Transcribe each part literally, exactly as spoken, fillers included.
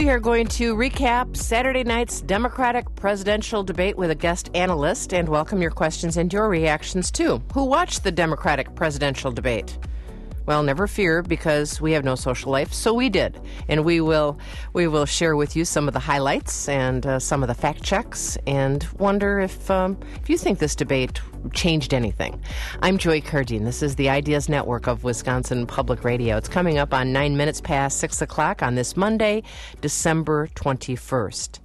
We are going to recap Saturday night's Democratic presidential debate with a guest analyst and welcome your questions and your reactions, too. Who watched the Democratic presidential debate? Well, never fear, because we have no social life, so we did. And we will we will share with you some of the highlights and uh, some of the fact checks and wonder if, um, if you think this debate changed anything. I'm Joy Cardine. This is the Ideas Network of Wisconsin Public Radio. It's coming up on nine minutes past six o'clock on this Monday, December twenty-first.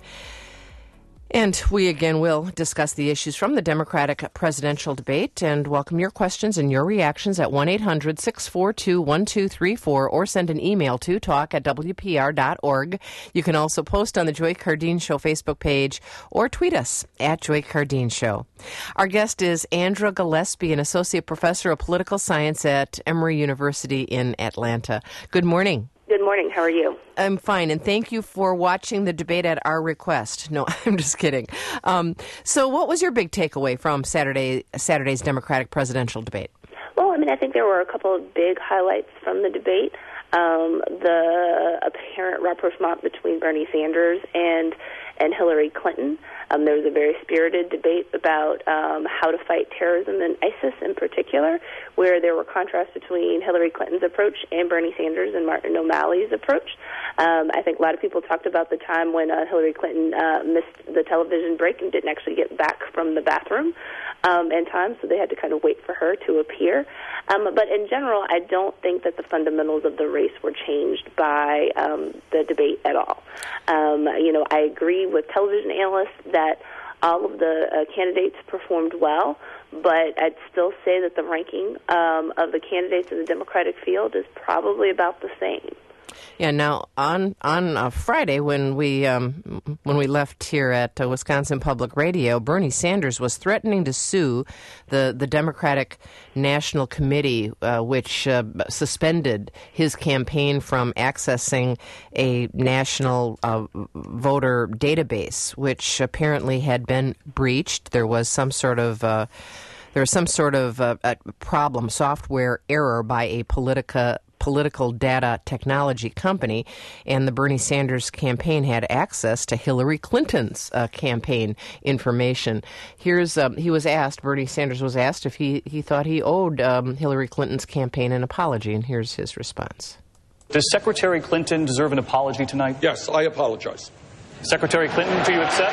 And we again will discuss the issues from the Democratic presidential debate and welcome your questions and your reactions at one eight hundred six four two one two three four or send an email to talk at w p r dot org. You can also post on the Joy Cardine Show Facebook page or tweet us at Joy Cardine Show. Our guest is Andra Gillespie, an associate professor of political science at Emory University in Atlanta. Good morning. Good morning. How are you? I'm fine, and thank you for watching the debate at our request. No, I'm just kidding. Um, so what was your big takeaway from Saturday Saturday's Democratic presidential debate? Well, I mean, I think there were a couple of big highlights from the debate. Um, the apparent rapprochement between Bernie Sanders and and Hillary Clinton. Um, there was a very spirited debate about um, how to fight terrorism and ISIS in particular, where there were contrasts between Hillary Clinton's approach and Bernie Sanders and Martin O'Malley's approach. Um, I think a lot of people talked about the time when uh, Hillary Clinton uh, missed the television break and didn't actually get back from the bathroom um, in time, so they had to kind of wait for her to appear. Um, but in general, I don't think that the fundamentals of the race were changed by um, the debate at all. Um, you know, I agree with television analysts that all of the uh, candidates performed well, but I'd still say that the ranking um, of the candidates in the Democratic field is probably about the same. Yeah. Now, on on uh, Friday, when we um, when we left here at uh, Wisconsin Public Radio, Bernie Sanders was threatening to sue the the Democratic National Committee, uh, which uh, suspended his campaign from accessing a national uh, voter database, which apparently had been breached. There was some sort of uh, there was some sort of uh, a problem, software error by a Politica. political data technology company, and the Bernie Sanders campaign had access to Hillary Clinton's uh, campaign information. Here's um, he was asked, Bernie Sanders was asked if he, he thought he owed um, Hillary Clinton's campaign an apology, and here's his response. Does Secretary Clinton deserve an apology tonight? Yes, I apologize. Secretary Clinton, do you accept?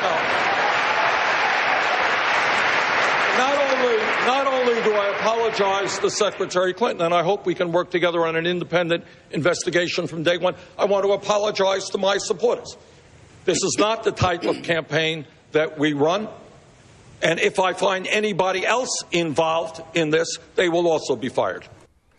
Not only, not only do I apologize to Secretary Clinton, and I hope we can work together on an independent investigation from day one, I want to apologize to my supporters. This is not the type of campaign that we run. And if I find anybody else involved in this, they will also be fired.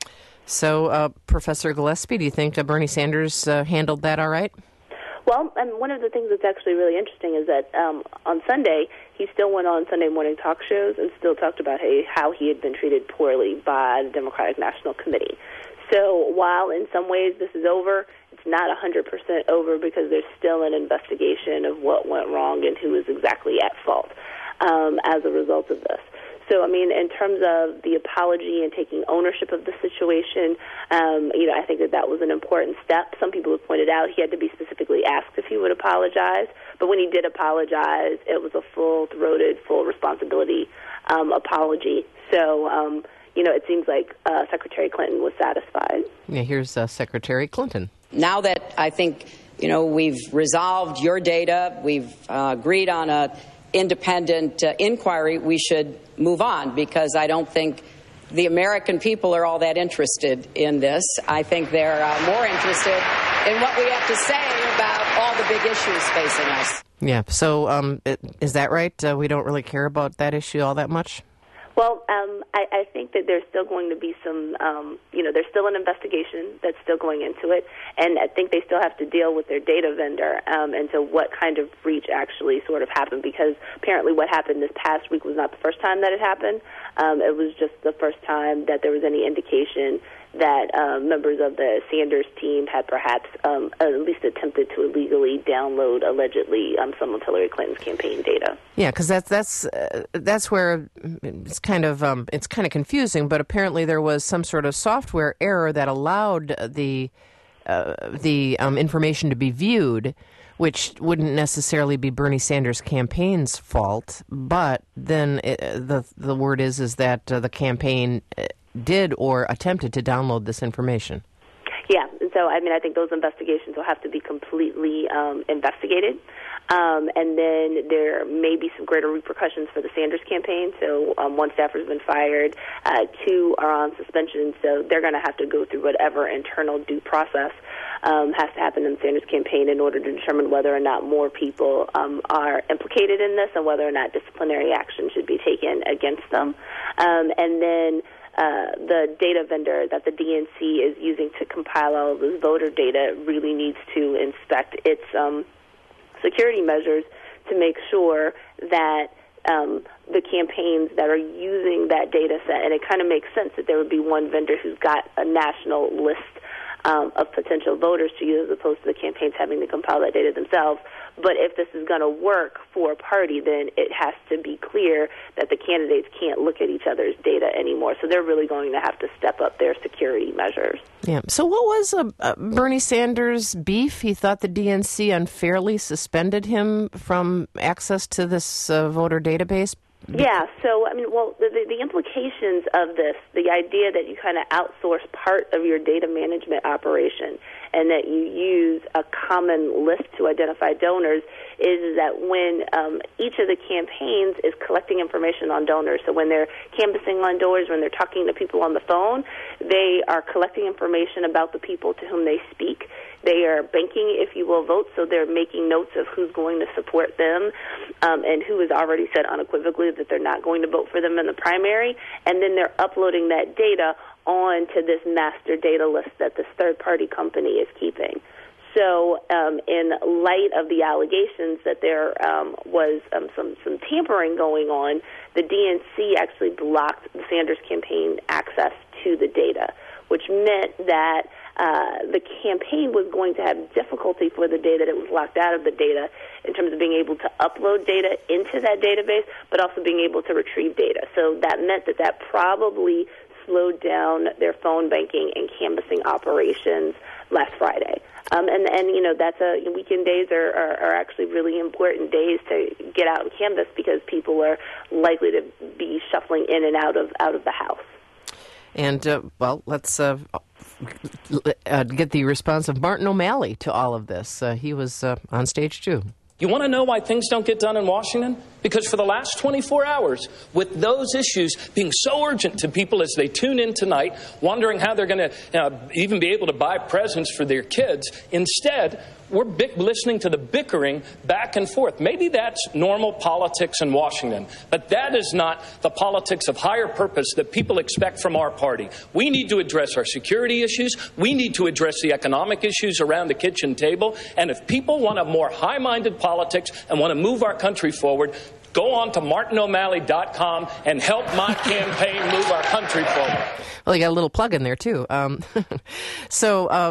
So, uh, Professor Gillespie, do you think uh, Bernie Sanders uh, handled that all right? Well, and one of the things that's actually really interesting is that um, on Sunday, he still went on Sunday morning talk shows and still talked about hey, how he had been treated poorly by the Democratic National Committee. So while in some ways this is over, it's not one hundred percent over because there's still an investigation of what went wrong and who is exactly at fault um, as a result of this. So, I mean, in terms of the apology and taking ownership of the situation, um, you know, I think that that was an important step. Some people have pointed out he had to be specifically asked if he would apologize. But when he did apologize, it was a full-throated, full responsibility um, apology. So, um, you know, it seems like uh, Secretary Clinton was satisfied. Yeah, here's uh, Secretary Clinton. Now that I think, you know, we've resolved your data, we've uh, agreed on a independent uh, inquiry, we should move on because I don't think the American people are all that interested in this. I think they're uh, more interested in what we have to say about all the big issues facing us. Yeah, so um, is that right? Uh, we don't really care about that issue all that much? Well, um, I, I think that there's still going to be some, um, you know, there's still an investigation that's still going into it, and I think they still have to deal with their data vendor um, and so what kind of breach actually sort of happened, because apparently what happened this past week was not the first time that it happened. Um, it was just the first time that there was any indication that uh, members of the Sanders team had perhaps um, at least attempted to illegally download, allegedly, um, some of Hillary Clinton's campaign data. Yeah, because that's that's uh, that's where it's kind of um, it's kind of confusing. But apparently, there was some sort of software error that allowed the uh, the um, information to be viewed, which wouldn't necessarily be Bernie Sanders' campaign's fault, but then it, the the word is is that uh, the campaign did or attempted to download this information. Yeah, and so I mean, I think those investigations will have to be completely um, investigated. Um, and then there may be some greater repercussions for the Sanders campaign. So um, one staffer has been fired, uh, two are on suspension, so they're going to have to go through whatever internal due process um, has to happen in the Sanders campaign in order to determine whether or not more people um, are implicated in this and whether or not disciplinary action should be taken against them. Um, and then Uh, the data vendor that the D N C is using to compile all of this voter data really needs to inspect its um, security measures to make sure that um, the campaigns that are using that data set, and it kind of makes sense that there would be one vendor who's got a national list um, of potential voters to use as opposed to the campaigns having to compile that data themselves. But if this is going to work for a party, then it has to be clear that the candidates can't look at each other's data anymore. So they're really going to have to step up their security measures. Yeah. So what was uh, uh, Bernie Sanders' beef? He thought the D N C unfairly suspended him from access to this uh, voter database? Yeah, so, I mean, well, the, the, the implications of this, the idea that you kind of outsource part of your data management operation and that you use a common list to identify donors is that when um, each of the campaigns is collecting information on donors, so when they're canvassing on doors, when they're talking to people on the phone, they are collecting information about the people to whom they speak. They are banking, if you will, votes, so they're making notes of who's going to support them um, and who has already said unequivocally that they're not going to vote for them in the primary, and then they're uploading that data onto this master data list that this third-party company is keeping. So um, in light of the allegations that there um, was um, some, some tampering going on, the D N C actually blocked the Sanders campaign access to the data, which meant that uh, the campaign was going to have difficulty for the data that was locked out of the data in terms of being able to upload data into that database, but also being able to retrieve data. So that meant that that probably slowed down their phone banking and canvassing operations last Friday. Um, and, and, you know, that's a weekend days are, are, are actually really important days to get out and canvass because people are likely to be shuffling in and out of out of the house. And, uh, well, let's uh, uh, get the response of Martin O'Malley to all of this. Uh, he was uh, on stage, too. You want to know why things don't get done in Washington? Because for the last twenty-four hours, with those issues being so urgent to people as they tune in tonight, wondering how they're going to uh, even be able to buy presents for their kids, instead, we're bick- listening to the bickering back and forth. Maybe that's normal politics in Washington, but that is not the politics of higher purpose that people expect from our party. We need to address our security issues. We need to address the economic issues around the kitchen table. And if people want a more high-minded politics and want to move our country forward, go on to martin o'malley dot com and help my campaign move our country forward. Well, you got a little plug in there, too. Um, so... Uh,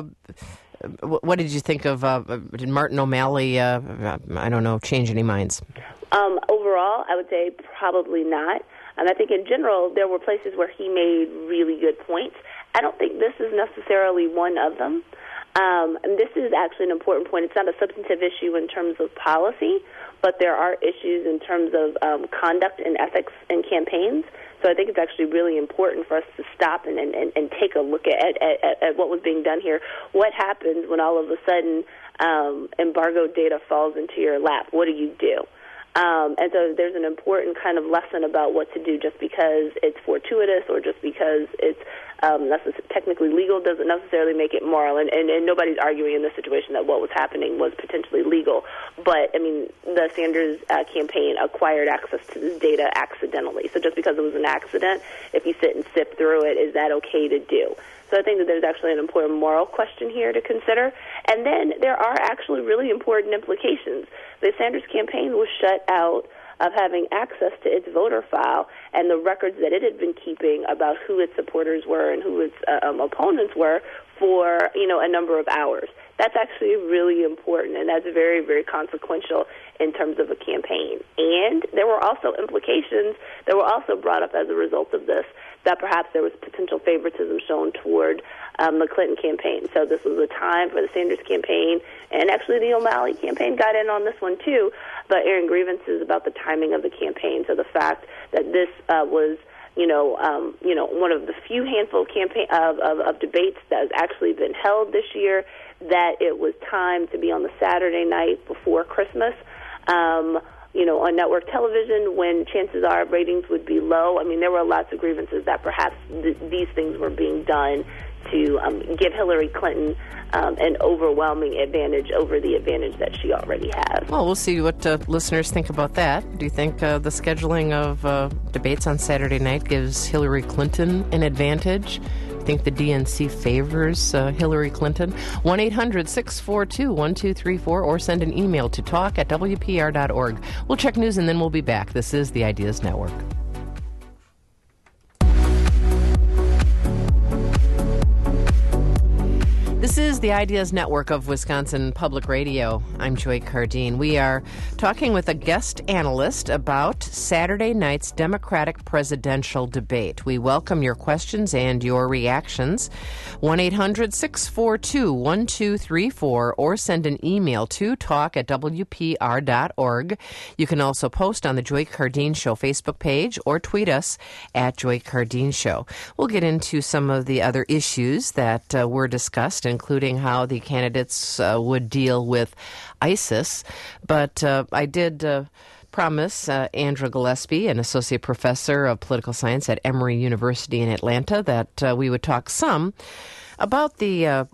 What did you think of, uh, did Martin O'Malley, uh, I don't know, change any minds? Um, overall, I would say probably not. And I think in general, there were places where he made really good points. I don't think this is necessarily one of them. Um, and this is actually an important point. It's not a substantive issue in terms of policy, but there are issues in terms of um, conduct and ethics in campaigns. So I think it's actually really important for us to stop and, and, and take a look at, at, at what was being done here. What happens when all of a sudden um, embargoed data falls into your lap? What do you do? Um, and so there's an important kind of lesson about what to do just because it's fortuitous or just because it's um, necess- technically legal doesn't necessarily make it moral. And, and, and nobody's arguing in this situation that what was happening was potentially legal. But, I mean, the Sanders uh, campaign acquired access to this data accidentally. So just because it was an accident, if you sit and sift through it, is that okay to do? So I think that there's actually an important moral question here to consider. And then there are actually really important implications. The Sanders campaign was shut out of having access to its voter file and the records that it had been keeping about who its supporters were and who its uh, um, opponents were for, you know, a number of hours. that's actually really important, and that's very, very consequential in terms of a campaign. And there were also implications that were also brought up as a result of this, that perhaps there was potential favoritism shown toward um, the Clinton campaign. So this was a time for the Sanders campaign, and actually the O'Malley campaign got in on this one too, but airing grievances about the timing of the campaign. So the fact that this uh, was you know, um, you know, one of the few handful of campaign of, of, of debates that has actually been held this year, that it was time to be on the Saturday night before Christmas, um, you know, on network television when chances are ratings would be low. I mean, there were lots of grievances that perhaps th- these things were being done to um, give Hillary Clinton um, an overwhelming advantage over the advantage that she already has. Well, we'll see what uh, listeners think about that. Do you think uh, the scheduling of uh, debates on Saturday night gives Hillary Clinton an advantage? Do you think the D N C favors uh, Hillary Clinton? one eight hundred six four two one two three four or send an email to talk at W P R dot org. We'll check news and then we'll be back. This is the Ideas Network. This is the Ideas Network of Wisconsin Public Radio. I'm Joy Cardine. We are talking with a guest analyst about Saturday night's Democratic presidential debate. We welcome your questions and your reactions. one eight hundred six four two one two three four or send an email to talk at W P R dot org. You can also post on the Joy Cardine Show Facebook page or tweet us at Joy Cardine Show. We'll get into some of the other issues that uh, were discussed, including how the candidates uh, would deal with ISIS. But uh, I did uh, promise uh, Andra Gillespie, an associate professor of political science at Emory University in Atlanta, that uh, we would talk some about the uh,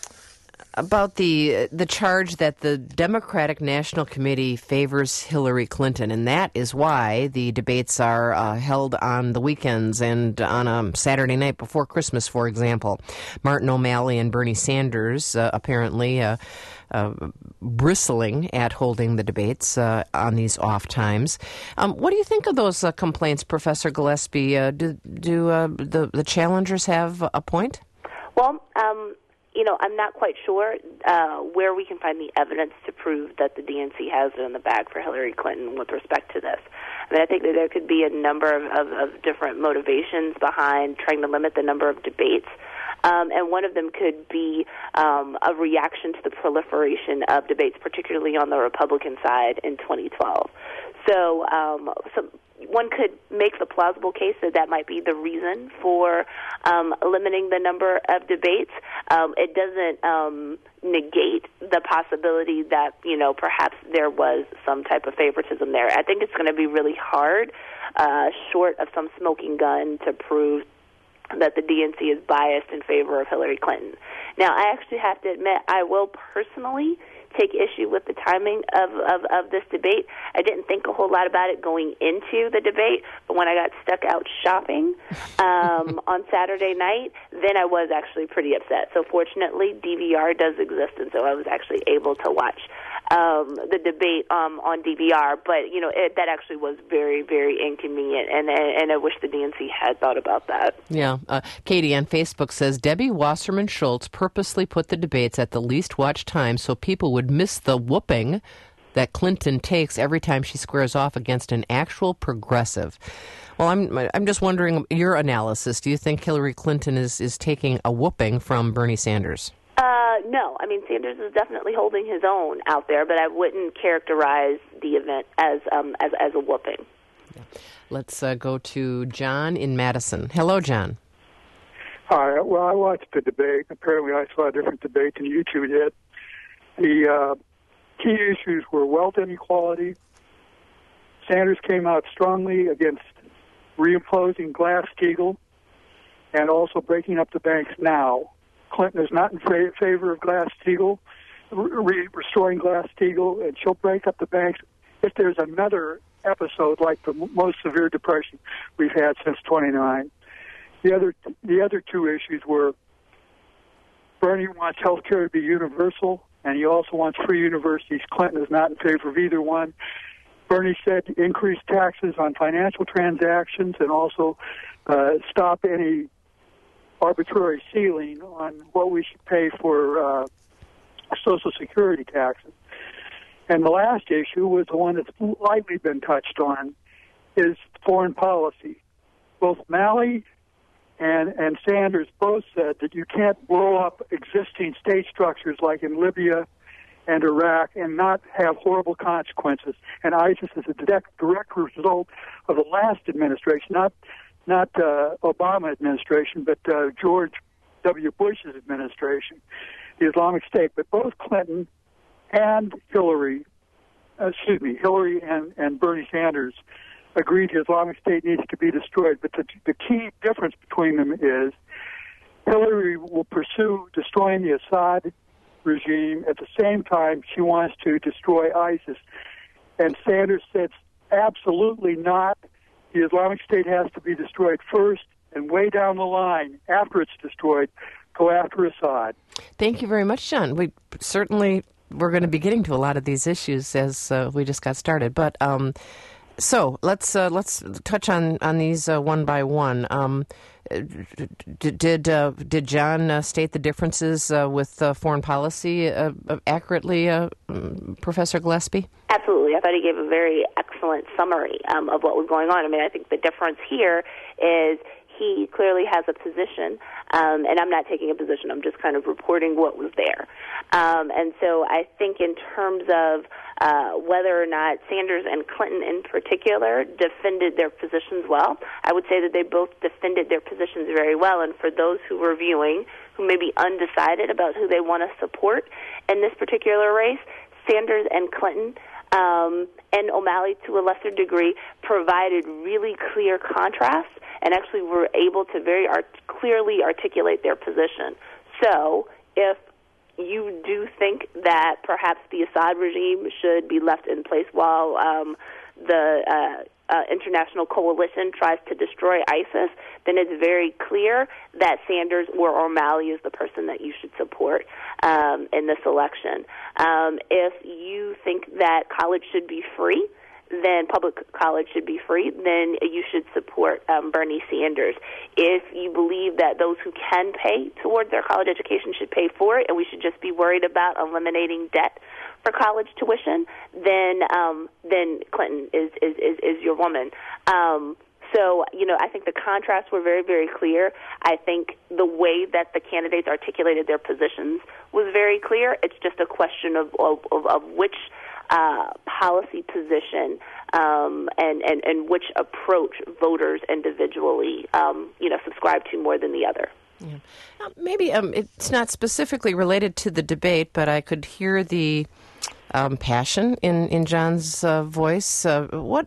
about the the charge that the Democratic National Committee favors Hillary Clinton, and that is why the debates are uh, held on the weekends and on a Saturday night before Christmas, for example. Martin O'Malley and Bernie Sanders uh, apparently uh, uh, bristling at holding the debates uh, on these off times. Um, what do you think of those uh, complaints, Professor Gillespie? Uh, do do uh, the, the challengers have a point? Well, um You know, I'm not quite sure uh, where we can find the evidence to prove that the D N C has it in the bag for Hillary Clinton with respect to this. I mean, I think that there could be a number of, of, of different motivations behind trying to limit the number of debates. Um, and one of them could be um, a reaction to the proliferation of debates, particularly on the Republican side in twenty twelve. So, um, so one could make the plausible case that that might be the reason for um, limiting the number of debates. Um, it doesn't um, negate the possibility that, you know, perhaps there was some type of favoritism there. I think it's going to be really hard, uh, short of some smoking gun, to prove that the D N C is biased in favor of Hillary Clinton. Now, I actually have to admit, I will personally take issue with the timing of, of, of this debate. I didn't think a whole lot about it going into the debate, but when I got stuck out shopping um, on Saturday night, then I was actually pretty upset. So fortunately, D V R does exist, and so I was actually able to watch um, the debate um, on D V R. But, you know, it, that actually was very, very inconvenient, and, and I wish the D N C had thought about that. Yeah. Uh, Katie on Facebook says, Debbie Wasserman Schultz purposely put the debates at the least watched time so people would miss the whooping that Clinton takes every time she squares off against an actual progressive. Well, I'm I'm just wondering your analysis. Do you think Hillary Clinton is, is taking a whooping from Bernie Sanders? Uh, no. I mean, Sanders is definitely holding his own out there, but I wouldn't characterize the event as um, as, as a whooping. Yeah. Let's uh, go to John in Madison. Hello, John. Hi. Well, I watched the debate. Apparently, I saw a different debate than you two did. The uh, key issues were wealth inequality. Sanders came out strongly against reimposing Glass-Steagall and also breaking up the banks now. Clinton is not in fa- favor of Glass-Steagall, re- restoring Glass-Steagall, and she'll break up the banks if there's another episode like the m- most severe depression we've had since twenty-nine. The other, the other two issues were Bernie wants health care to be universal, and he also wants free universities. Clinton is not in favor of either one. Bernie said to increase taxes on financial transactions and also uh, stop any arbitrary ceiling on what we should pay for uh, Social Security taxes. And the last issue was the one that's lightly been touched on, is foreign policy. Both Malley and, and Sanders both said that you can't blow up existing state structures like in Libya and Iraq and not have horrible consequences. And ISIS is a direct, direct result of the last administration, not not uh, Obama administration, but uh, George W. Bush's administration, the Islamic State. But both Clinton and Hillary, uh, excuse me, Hillary and, and Bernie Sanders agreed the Islamic State needs to be destroyed. But the, the key difference between them is Hillary will pursue destroying the Assad regime. At the same time, she wants to destroy ISIS. And Sanders says, absolutely not. The Islamic State has to be destroyed first, and way down the line, after it's destroyed, go after Assad. Thank you very much, John. We certainly, we're going to be getting to a lot of these issues as uh, we just got started. But um, so let's uh, let's touch on on these uh, one by one. Um, did did, uh, did John uh, state the differences uh, with uh, foreign policy uh, accurately, uh, Professor Gillespie? Absolutely. I thought he gave a very excellent summary um, of what was going on. I mean, I think the difference here is he clearly has a position, um, and I'm not taking a position. I'm just kind of reporting what was there. Um, and so I think in terms of uh, whether or not Sanders and Clinton in particular defended their positions well, I would say that they both defended their positions very well. And for those who were viewing, who may be undecided about who they want to support in this particular race, Sanders and Clinton um, and O'Malley, to a lesser degree, provided really clear contrasts and actually were able to very art- clearly articulate their position. So if you do think that perhaps the Assad regime should be left in place while um, the uh, uh, international coalition tries to destroy ISIS, then it's very clear that Sanders or O'Malley is the person that you should support um, in this election. Um, if you think that college should be free, then public college should be free, then you should support um, Bernie Sanders. If you believe that those who can pay towards their college education should pay for it, and we should just be worried about eliminating debt for college tuition, then um, then Clinton is, is, is, is your woman. Um, so, you know, I think the contrasts were very, very clear. I think the way that the candidates articulated their positions was very clear. It's just a question of, of, of, of which Uh, policy position um, and, and, and which approach voters individually, um, you know, subscribe to more than the other. Yeah. Uh, maybe um, it's not specifically related to the debate, but I could hear the um, passion in, in John's uh, voice. Uh, what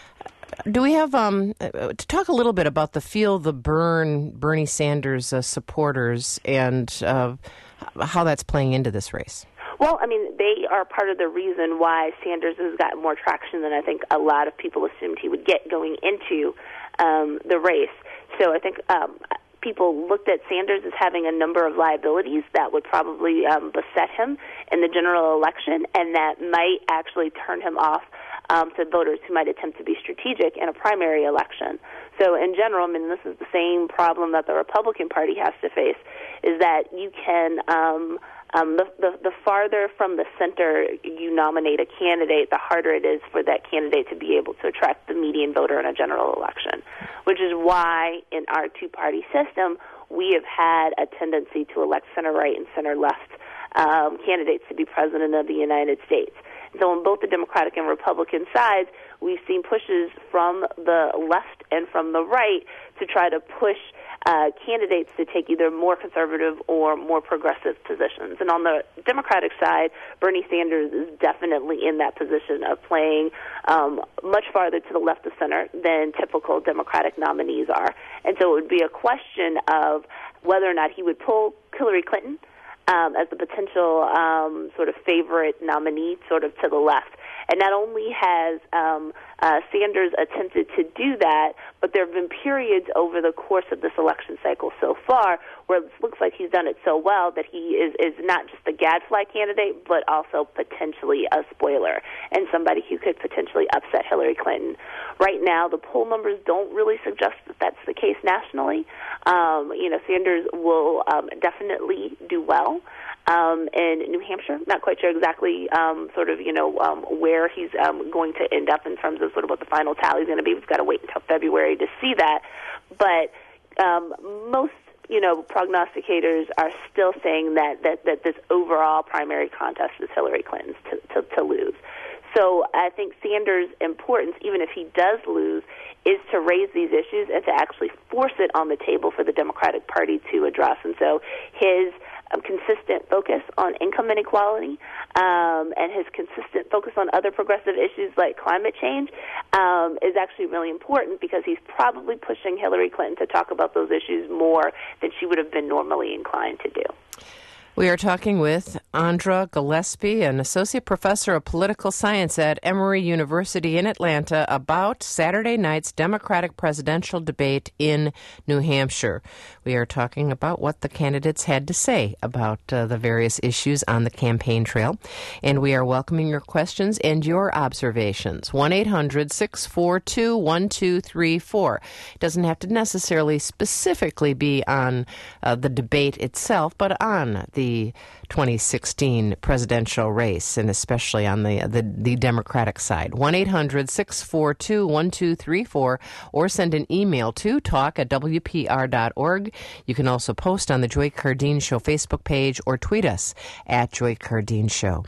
do we have um, to talk a little bit about the feel the burn Bernie Sanders uh, supporters and uh, how that's playing into this race? Well, I mean, they are part of the reason why Sanders has gotten more traction than I think a lot of people assumed he would get going into um, the race. So I think um, people looked at Sanders as having a number of liabilities that would probably um, beset him in the general election, and that might actually turn him off um, to voters who might attempt to be strategic in a primary election. So in general, I mean, this is the same problem that the Republican Party has to face, is that you can um, – Um, the, the, the farther from the center you nominate a candidate, the harder it is for that candidate to be able to attract the median voter in a general election, which is why in our two-party system we have had a tendency to elect center-right and center-left um, candidates to be president of the United States. So on both the Democratic and Republican sides, we've seen pushes from the left and from the right to try to push Uh, candidates to take either more conservative or more progressive positions. And on the Democratic side, Bernie Sanders is definitely in that position of playing um, much farther to the left of center than typical Democratic nominees are. And so it would be a question of whether or not he would pull Hillary Clinton um, as the potential um, sort of favorite nominee sort of to the left. And not only has um, uh, Sanders attempted to do that, but there have been periods over the course of this election cycle so far, where it looks like he's done it so well that he is, is not just a gadfly candidate, but also potentially a spoiler and somebody who could potentially upset Hillary Clinton. Right now, the poll numbers don't really suggest that that's the case nationally. Um, you know, Sanders will um, definitely do well. Um, in New Hampshire, not quite sure exactly um, sort of, you know, um, where he's um, going to end up in terms of sort of what the final tally is going to be. We've got to wait until February to see that. But um, most, you know, prognosticators are still saying that, that, that this overall primary contest is Hillary Clinton's to, to, to lose. So I think Sanders' importance, even if he does lose, is to raise these issues and to actually force it on the table for the Democratic Party to address. And so his um, consistent focus on income inequality um, and his consistent focus on other progressive issues like climate change um, is actually really important, because he's probably pushing Hillary Clinton to talk about those issues more than she would have been normally inclined to do. We are talking with Andra Gillespie, an associate professor of political science at Emory University in Atlanta, about Saturday night's Democratic presidential debate in New Hampshire. We are talking about what the candidates had to say about uh, the various issues on the campaign trail. And we are welcoming your questions and your observations. one eight hundred six four two one two three four. It doesn't have to necessarily specifically be on uh, the debate itself, but on the the twenty sixteen presidential race, and especially on the, the, the Democratic side. one eight hundred six four two one two three four, or send an email to talk at w p r dot org. You can also post on the Joy Cardine Show Facebook page or tweet us at Joy Cardine Show.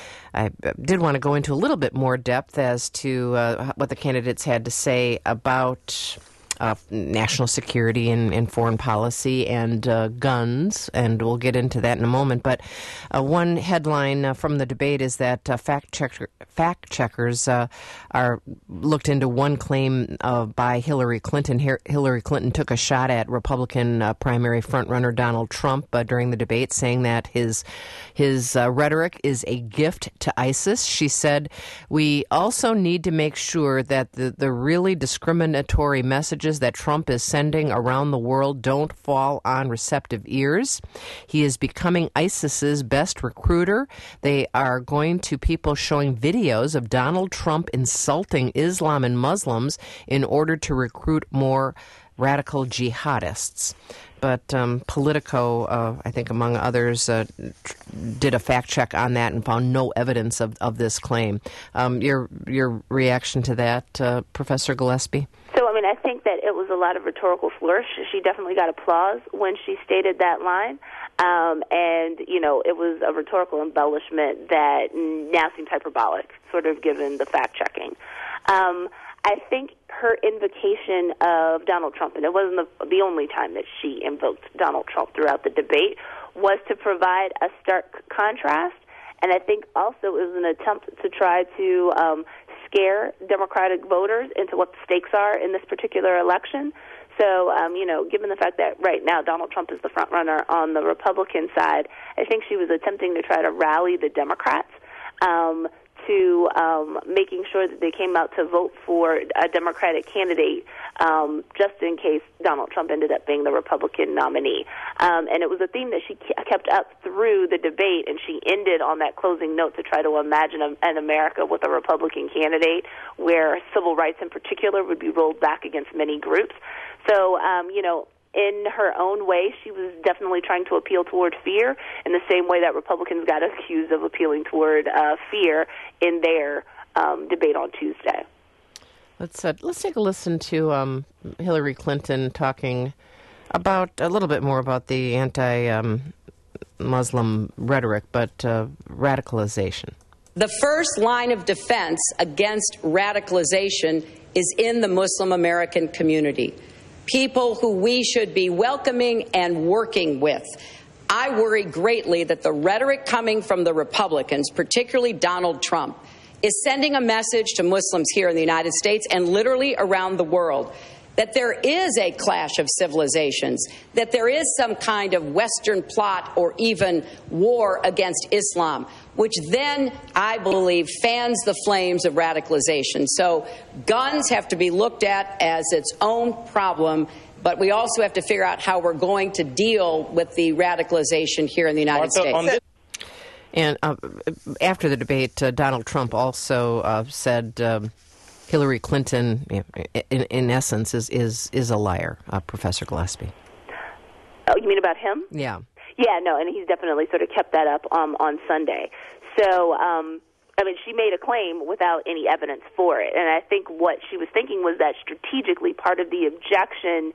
I did want to go into a little bit more depth as to uh, what the candidates had to say about Uh, national security and, and foreign policy and uh, guns, and we'll get into that in a moment. But uh, one headline uh, from the debate is that uh, fact checker, fact checkers uh, are looked into one claim uh, by Hillary Clinton. Her- Hillary Clinton took a shot at Republican uh, primary frontrunner Donald Trump uh, during the debate, saying that his his uh, rhetoric is a gift to ISIS. She said, "We also need to make sure that the, the really discriminatory messages that Trump is sending around the world don't fall on receptive ears. He is becoming ISIS's best recruiter. They are going to people showing videos of Donald Trump insulting Islam and Muslims in order to recruit more radical jihadists." But um, Politico, uh, I think among others, uh, did a fact check on that and found no evidence of, of this claim. Um, your your reaction to that, uh, Professor Gillespie? So, I mean, I think that it was a lot of rhetorical flourish. She definitely got applause when she stated that line. Um, and, you know, it was a rhetorical embellishment that now seems hyperbolic, sort of given the fact-checking. Um, I think her invocation of Donald Trump, and it wasn't the, the only time that she invoked Donald Trump throughout the debate, was to provide a stark contrast. And I think also it was an attempt to try to um, scare Democratic voters into what the stakes are in this particular election. So, um, you know, given the fact that right now Donald Trump is the front runner on the Republican side, I think she was attempting to try to rally the Democrats um, to um, making sure that they came out to vote for a Democratic candidate um, just in case Donald Trump ended up being the Republican nominee. Um, and it was a theme that she kept up through the debate, and she ended on that closing note to try to imagine a, an America with a Republican candidate where civil rights in particular would be rolled back against many groups. So, um, you know, in her own way, she was definitely trying to appeal toward fear in the same way that Republicans got accused of appealing toward uh, fear in their um, debate on Tuesday. Let's uh, let's take a listen to um, Hillary Clinton talking about a little bit more about the anti-Muslim um, rhetoric, but uh, radicalization. The first line of defense against radicalization is in the Muslim American community. People who we should be welcoming and working with. I worry greatly that the rhetoric coming from the Republicans, particularly Donald Trump, is sending a message to Muslims here in the United States and literally around the world that there is a clash of civilizations, that there is some kind of Western plot or even war against Islam, which then, I believe, fans the flames of radicalization. So guns have to be looked at as its own problem. but we also have to figure out how we're going to deal with the radicalization here in the United Martha, States. And uh, after the debate, uh, Donald Trump also uh, said um, Hillary Clinton, in, in essence, is, is, is a liar, uh, Professor Gillespie. Oh, you mean about him? Yeah. Yeah, no, and he's definitely sort of kept that up um, on Sunday. So, um, I mean, she made a claim without any evidence for it. And I think what she was thinking was that strategically part of the objection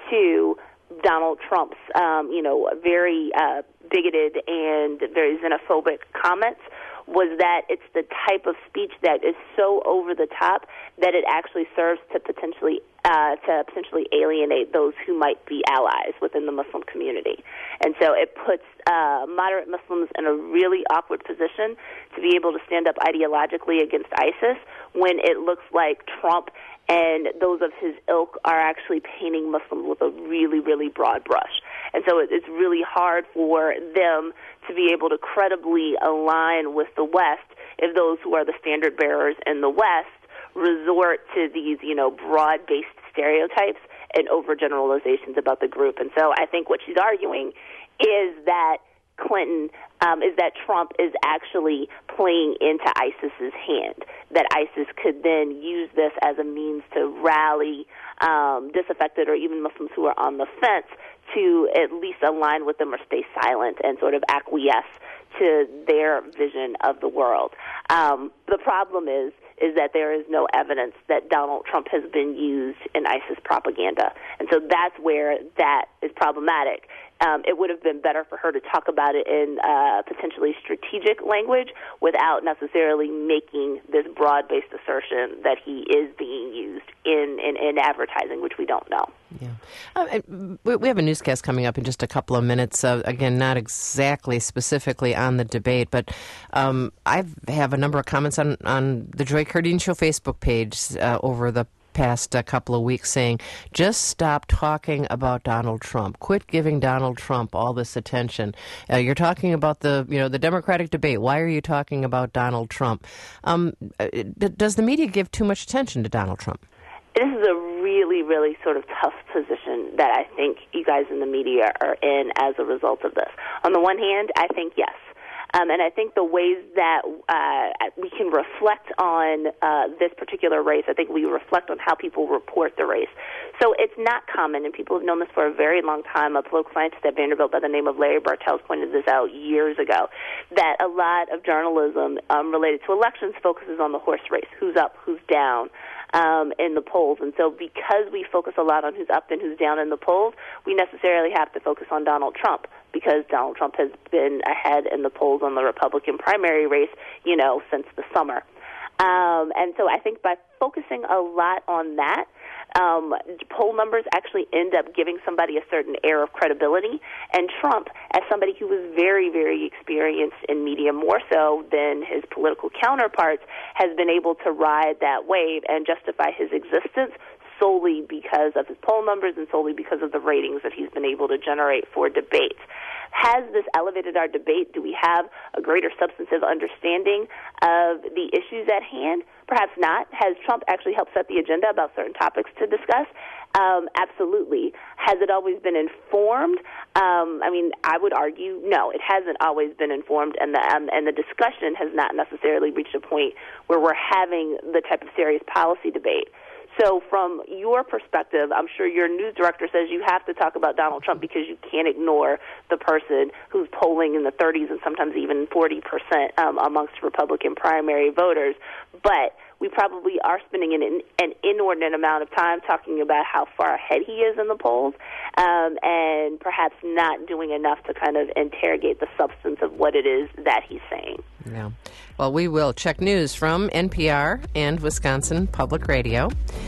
to Donald Trump's, um, you know, very uh, bigoted and very xenophobic comments was that it's the type of speech that is so over the top that it actually serves to potentially uh, to potentially alienate those who might be allies within the Muslim community. And so it puts uh, moderate Muslims in a really awkward position to be able to stand up ideologically against ISIS when it looks like Trump and those of his ilk are actually painting Muslims with a really, really broad brush. And so it's really hard for them to be able to credibly align with the West if those who are the standard bearers in the West resort to these, you know, broad-based stereotypes and overgeneralizations about the group. And so I think what she's arguing is that Clinton, um, is that Trump is actually playing into ISIS's hand, that ISIS could then use this as a means to rally um, disaffected or even Muslims who are on the fence to at least align with them or stay silent and sort of acquiesce to their vision of the world. Um, the problem is is that there is no evidence that Donald Trump has been used in ISIS propaganda. And so that's where that is problematic. Um, it would have been better for her to talk about it in uh, potentially strategic language without necessarily making this broad-based assertion that he is being used in, in, in advertising, which we don't know. Yeah. Uh, we have a newscast coming up in just a couple of minutes. Uh, again, not exactly specifically on the debate, but um, I have a number of comments on, on the Joy Cardine Show Facebook page uh, over the past uh, couple of weeks saying, just stop talking about Donald Trump. Quit giving Donald Trump all this attention. Uh, you're talking about the, you know, the Democratic debate. Why are you talking about Donald Trump? Um, does the media give too much attention to Donald Trump? This is a really, really sort of tough position that I think you guys in the media are in as a result of this. On the one hand, I think yes. Um, and I think the ways that uh, we can reflect on uh, this particular race, I think we reflect on how people report the race. So it's not common, and people have known this for a very long time. A political scientist at Vanderbilt by the name of Larry Bartels pointed this out years ago, that a lot of journalism um, related to elections focuses on the horse race, who's up, who's down. Um, in the polls. And so because we focus a lot on who's up and who's down in the polls, we necessarily have to focus on Donald Trump because Donald Trump has been ahead in the polls on the Republican primary race, you know, since the summer. Um, and so I think by focusing a lot on that, um, poll numbers actually end up giving somebody a certain air of credibility. And Trump, as somebody who was very, very experienced in media, more so than his political counterparts, has been able to ride that wave and justify his existence solely because of his poll numbers and solely because of the ratings that he's been able to generate for debates. Has this elevated our debate? Do we have a greater substantive understanding of the issues at hand? Perhaps not. Has Trump actually helped set the agenda about certain topics to discuss? Um, absolutely. Has it always been informed? Um, I mean, I would argue no, it hasn't always been informed, and the um, and the discussion has not necessarily reached a point where we're having the type of serious policy debate. So from your perspective, I'm sure your news director says you have to talk about Donald Trump because you can't ignore the person who's polling in the thirties and sometimes even forty percent um, amongst Republican primary voters. But we probably are spending an, an inordinate amount of time talking about how far ahead he is in the polls um, and perhaps not doing enough to kind of interrogate the substance of what it is that he's saying. Yeah. Well, we will check news from N P R and Wisconsin Public Radio.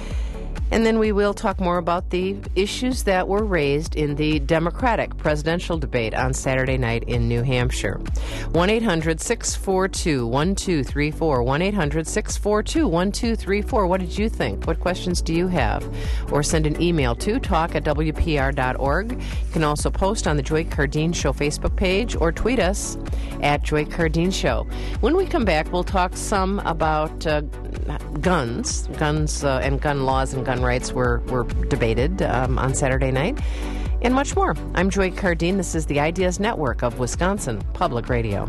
And then we will talk more about the issues that were raised in the Democratic presidential debate on Saturday night in New Hampshire. one eight hundred six four two one two three four. one eight hundred six four two one two three four. What did you think? What questions do you have? Or send an email to talk at w p r dot org. You can also post on the Joy Cardine Show Facebook page or tweet us at Joy Cardine Show. When we come back, we'll talk some about uh, guns, guns uh, and gun laws and gun rights were, were debated um, on Saturday night, and much more. I'm Joy Cardine. This is the Ideas Network of Wisconsin Public Radio.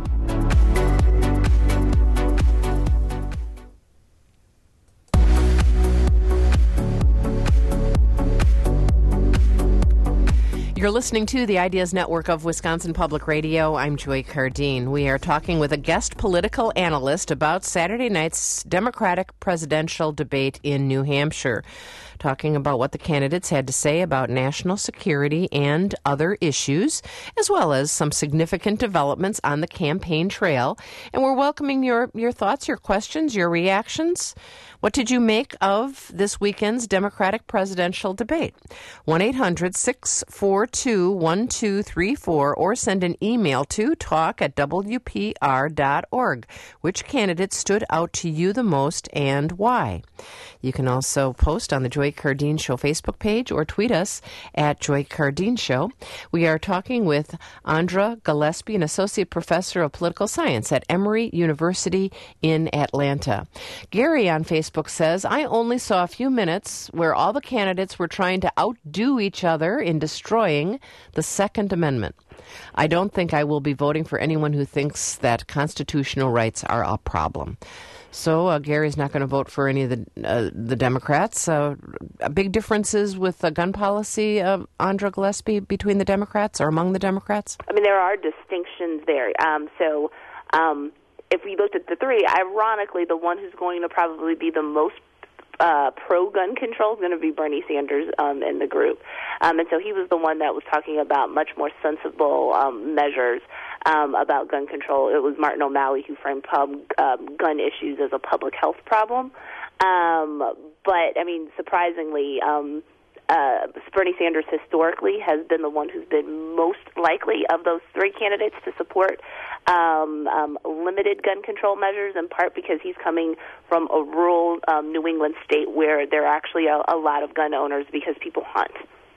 You're listening to the Ideas Network of Wisconsin Public Radio. I'm Joy Cardine. We are talking with a guest political analyst about Saturday night's Democratic presidential debate in New Hampshire, talking about what the candidates had to say about national security and other issues, as well as some significant developments on the campaign trail. And we're welcoming your, your thoughts, your questions, your reactions. What did you make of this weekend's Democratic presidential debate? one eight hundred six four two one two three four or send an email to talk at w p r dot org. Which candidate stood out to you the most and why? You can also post on the Joy Cardine Show Facebook page or tweet us at Joy Cardine Show. We are talking with Andra Gillespie, an associate professor of political science at Emory University in Atlanta. Gary on Facebook says, I only saw a few minutes where all the candidates were trying to outdo each other in destroying the Second Amendment. I don't think I will be voting for anyone who thinks that constitutional rights are a problem. So uh, Gary's not going to vote for any of the uh, the Democrats. Uh, big differences with the gun policy, uh, Andra Gillespie, between the Democrats or among the Democrats? I mean, there are distinctions there. Um, so um, if we looked at the three, ironically, the one who's going to probably be the most Uh, pro-gun control is going to be Bernie Sanders um, in the group. Um, and so he was the one that was talking about much more sensible um, measures um, about gun control. It was Martin O'Malley who framed pub, um, gun issues as a public health problem. Um, but, I mean, surprisingly, um, uh, Bernie Sanders historically has been the one who's been most likely of those three candidates to support Um, um, limited gun control measures, in part because he's coming from a rural um, New England state where there are actually a, a lot of gun owners because people hunt.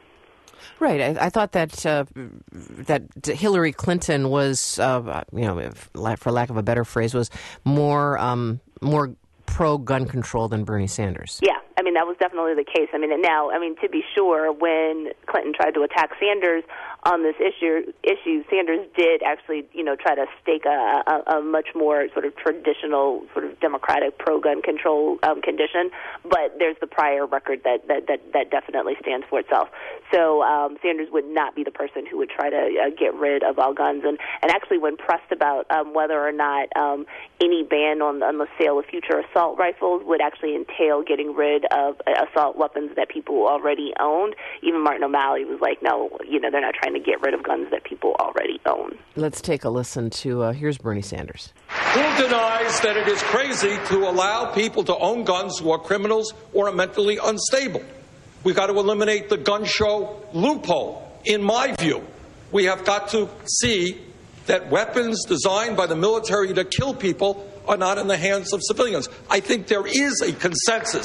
Right. I, I thought that uh, that Hillary Clinton was, uh, you know, if, for lack of a better phrase, was more um, more pro-gun control than Bernie Sanders. Yeah. I mean, that was definitely the case. I mean, and now, I mean, to be sure, when Clinton tried to attack Sanders on this issue, issue Sanders did actually, you know, try to stake a, a, a much more sort of traditional, sort of democratic pro-gun control um, condition. But there's the prior record that that, that, that definitely stands for itself. So um, Sanders would not be the person who would try to uh, get rid of all guns. And, and actually, when pressed about um, whether or not um, any ban on, on the sale of future assault rifles would actually entail getting rid of assault weapons that people already owned, even Martin O'Malley was like, no, you know, they're not trying to get rid of guns that people already own. Let's take a listen to, uh, here's Bernie Sanders. Who denies that it is crazy to allow people to own guns who are criminals or are mentally unstable? We've got to eliminate the gun show loophole. In my view, we have got to see that weapons designed by the military to kill people are not in the hands of civilians. I think there is a consensus.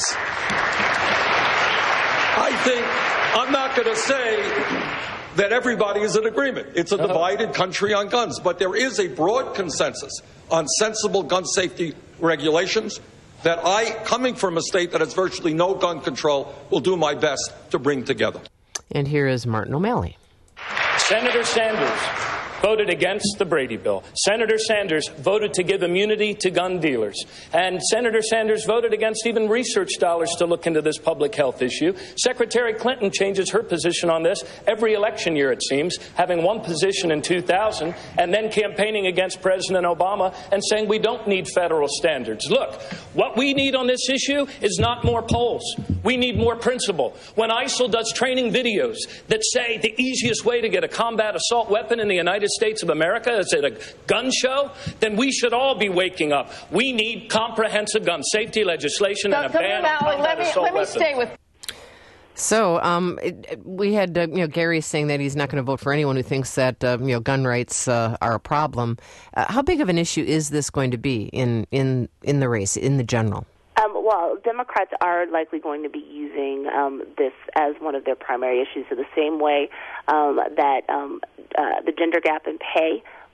I think, I'm not going to say that everybody is in agreement. It's a divided country on guns, but there is a broad consensus on sensible gun safety regulations that I, coming from a state that has virtually no gun control, will do my best to bring together. And here is Martin O'Malley. Senator Sanders voted against the Brady bill. Senator Sanders voted to give immunity to gun dealers. And Senator Sanders voted against even research dollars to look into this public health issue. Secretary Clinton changes her position on this every election year, it seems, having one position in two thousand and then campaigning against President Obama and saying we don't need federal standards. Look, what we need on this issue is not more polls. We need more principle. When ISIL does training videos that say the easiest way to get a combat assault weapon in the United States of America is at a gun show, then we should all be waking up. We need comprehensive gun safety legislation so, and a ban on combat let me, assault let me weapons. Stay with So um, it, we had, uh, you know, Gary saying that he's not going to vote for anyone who thinks that, uh, you know, gun rights uh, are a problem. Uh, how big of an issue is this going to be in, in, in the race, in the general? Um, well, Democrats are likely going to be using um, this as one of their primary issues, so the same way um, that um, uh, the gender gap in pay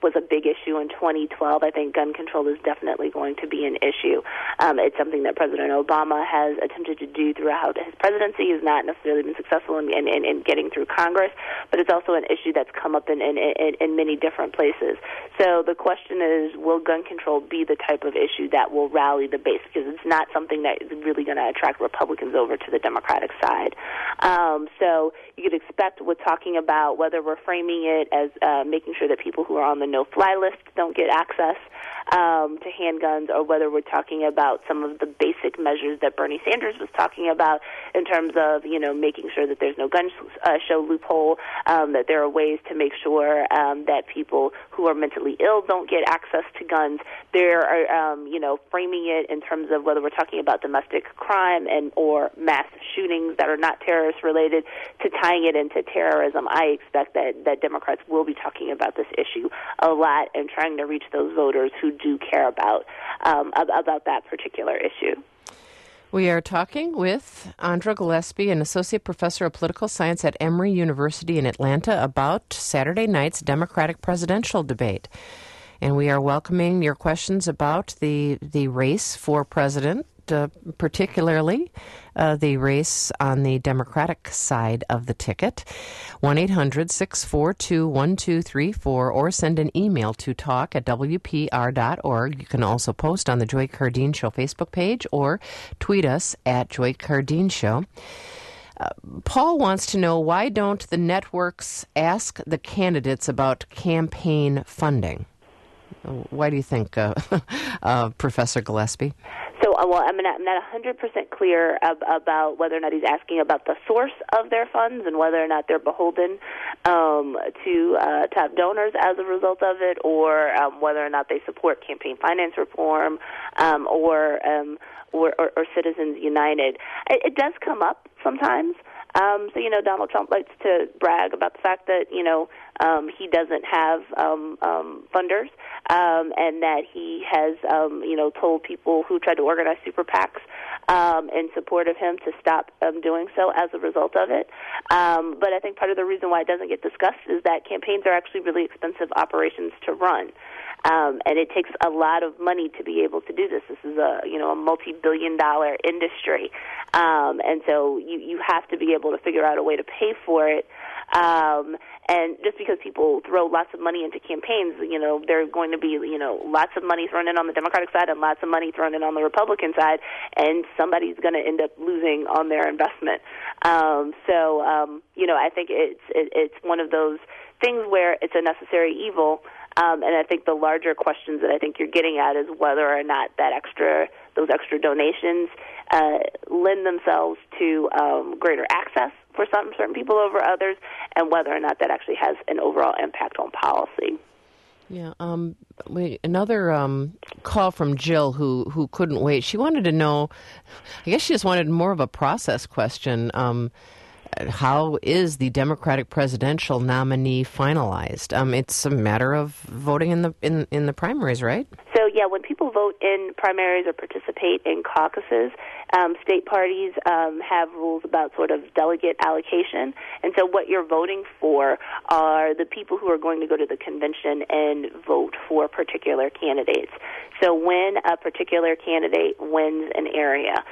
was a big issue in twenty twelve. I think gun control is definitely going to be an issue. Um, it's something that President Obama has attempted to do throughout his presidency. He has not necessarily been successful in, in, in, in getting through Congress, but it's also an issue that's come up in, in, in, in many different places. So the question is, will gun control be the type of issue that will rally the base? Because it's not something that is really going to attract Republicans over to the Democratic side. Um, so you could expect with talking about whether we're framing it as uh, making sure that people who are on the no-fly list don't get access um, to handguns, or whether we're talking about some of the basic measures that Bernie Sanders was talking about in terms of, you know, making sure that there's no gun uh, show loophole, um, that there are ways to make sure um, that people who are mentally ill don't get access to guns. There are, um, you know, framing it in terms of whether we're talking about domestic crime and or mass shootings that are not terrorist related, to tying it into terrorism. I expect that, that Democrats will be talking about this issue a lot and trying to reach those voters who do care about um, about that particular issue. We are talking with Andra Gillespie, an associate professor of political science at Emory University in Atlanta, about Saturday night's Democratic presidential debate. And we are welcoming your questions about the the race for president, uh, particularly uh, the race on the Democratic side of the ticket. one eight hundred six four two one two three four, or send an email to talk at w p r dot org. You can also post on the Joy Cardine Show Facebook page or tweet us at Joy Cardine Show. Uh, Paul wants to know, why don't the networks ask the candidates about campaign funding? Why do you think, uh, uh, Professor Gillespie? So, uh, well, I'm not, I'm not one hundred percent clear ab- about whether or not he's asking about the source of their funds and whether or not they're beholden um, to uh, top donors as a result of it, or um, whether or not they support campaign finance reform um, or, um, or, or or Citizens United. It, it does come up sometimes. Um, so, you know, Donald Trump likes to brag about the fact that, you know, um, he doesn't have um, um, funders, um, and that he has, um, you know, told people who tried to organize super PACs um, in support of him to stop um, doing so as a result of it. Um, but I think part of the reason why it doesn't get discussed is that campaigns are actually really expensive operations to run. Um, and it takes a lot of money to be able to do this. This is a, you know, a multi-billion dollar industry. Um, and so you, you have to be able to figure out a way to pay for it. Um, and just because people throw lots of money into campaigns, you know, there are going to be, you know, lots of money thrown in on the Democratic side and lots of money thrown in on the Republican side, and somebody's going to end up losing on their investment. Um, so, um, you know, I think it's it, it's one of those things where it's a necessary evil. Um, and I think the larger questions that I think you're getting at is whether or not that extra, those extra donations uh, lend themselves to um, greater access for some certain people over others, and whether or not that actually has an overall impact on policy. Yeah. Um, we, another um, call from Jill, who who couldn't wait. She wanted to know, I guess she just wanted more of a process question. Um, How is the Democratic presidential nominee finalized? Um, it's a matter of voting in the in, in the primaries, right? So, yeah, when people vote in primaries or participate in caucuses, um, state parties um, have rules about sort of delegate allocation. And so what you're voting for are the people who are going to go to the convention and vote for particular candidates. So when a particular candidate wins an area,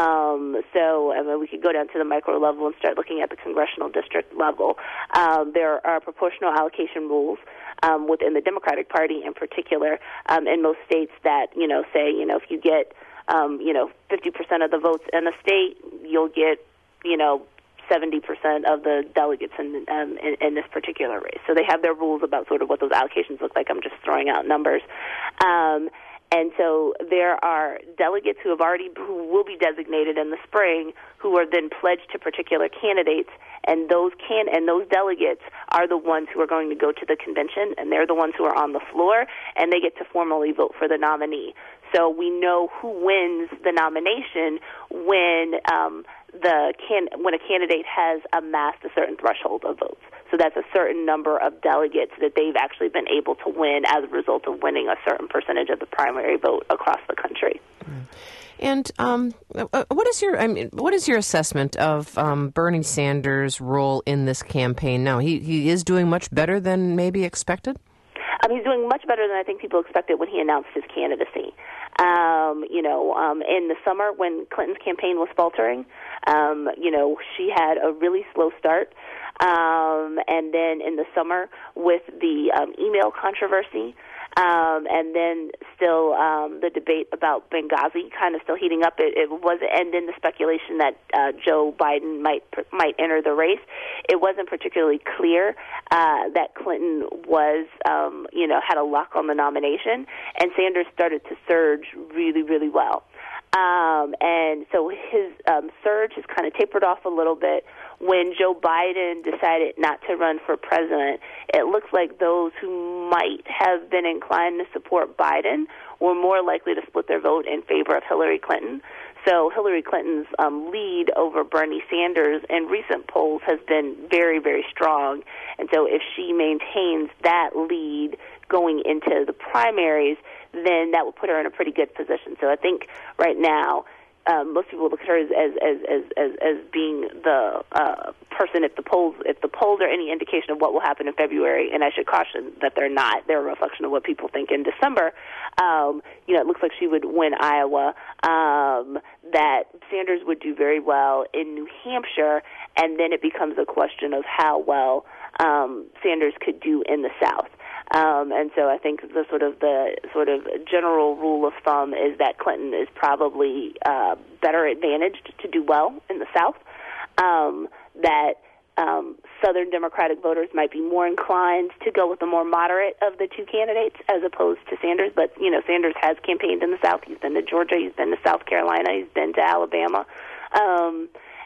um, so I mean, we could go down to the micro level and start looking at the congressional district level. Um, there are proportional allocation rules um, within the Democratic Party in particular, um, in most states that, you know, say, you know, if you get, um, you know, fifty percent of the votes in the state, you'll get, you know, seventy percent of the delegates in, um, in, in this particular race. So they have their rules about sort of what those allocations look like. I'm just throwing out numbers. Um, And so there are delegates who have already, who will be designated in the spring, who are then pledged to particular candidates, and those can and those delegates are the ones who are going to go to the convention, and they're the ones who are on the floor, and they get to formally vote for the nominee. So we know who wins the nomination when um, the can when a candidate has amassed a certain threshold of votes. So that's a certain number of delegates that they've actually been able to win as a result of winning a certain percentage of the primary vote across the country. And um, what is your I mean, what is your assessment of um, Bernie Sanders' role in this campaign now? He he is doing much better than maybe expected? Um, he's doing much better than I think people expected when he announced his candidacy. Um, you know, um, in the summer when Clinton's campaign was faltering, um, you know, she had a really slow start. Um, and then in the summer with the um, email controversy, um, and then still um, the debate about Benghazi kind of still heating up. It, it was, and then the speculation that uh, Joe Biden might might enter the race. It wasn't particularly clear uh, that Clinton was, um, you know, had a lock on the nomination, and Sanders started to surge really, really well. Um, and so his um, surge has kind of tapered off a little bit. When Joe Biden decided not to run for president, it looks like those who might have been inclined to support Biden were more likely to split their vote in favor of Hillary Clinton. So Hillary Clinton's um, lead over Bernie Sanders in recent polls has been very, very strong. And so if she maintains that lead going into the primaries, then that will put her in a pretty good position. So I think right now, Um, most people look at her as as as as, as, as being the uh, person. If the polls if the polls are any indication of what will happen in February, and I should caution that they're not, they're a reflection of what people think in December. Um, you know, it looks like she would win Iowa. Um, that Sanders would do very well in New Hampshire, and then it becomes a question of how well um, Sanders could do in the South. Um, and so I think the sort of the sort of general rule of thumb is that Clinton is probably uh, better advantaged to do well in the South. Um, that um, Southern Democratic voters might be more inclined to go with the more moderate of the two candidates as opposed to Sanders. But you know, Sanders has campaigned in the South. He's been to Georgia. He's been to South Carolina. He's been to Alabama, um,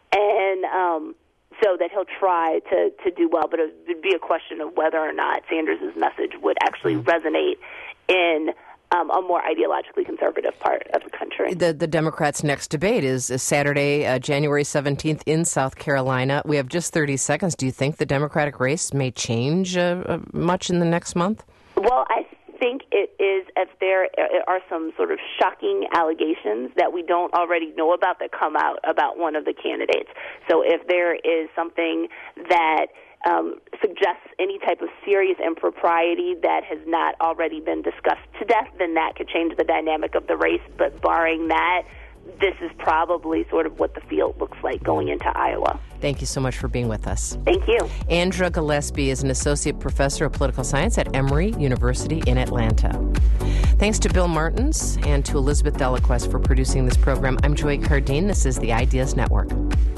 and um, so that he'll try to, to do well, but it would be a question of whether or not Sanders' message would actually resonate in um, a more ideologically conservative part of the country. The, the Democrats' next debate is, is Saturday, uh, January seventeenth in South Carolina. We have just thirty seconds. Do you think the Democratic race may change uh, uh, much in the next month? Well, I think it is if there are some sort of shocking allegations that we don't already know about that come out about one of the candidates. So if there is something that um, suggests any type of serious impropriety that has not already been discussed to death, then that could change the dynamic of the race. But barring that, this is probably sort of what the field looks like going into Iowa. Thank you so much for being with us. Thank you. Andra Gillespie is an associate professor of political science at Emory University in Atlanta. Thanks to Bill Martins and to Elizabeth Delaquest for producing this program. I'm Joy Cardine. This is the Ideas Network.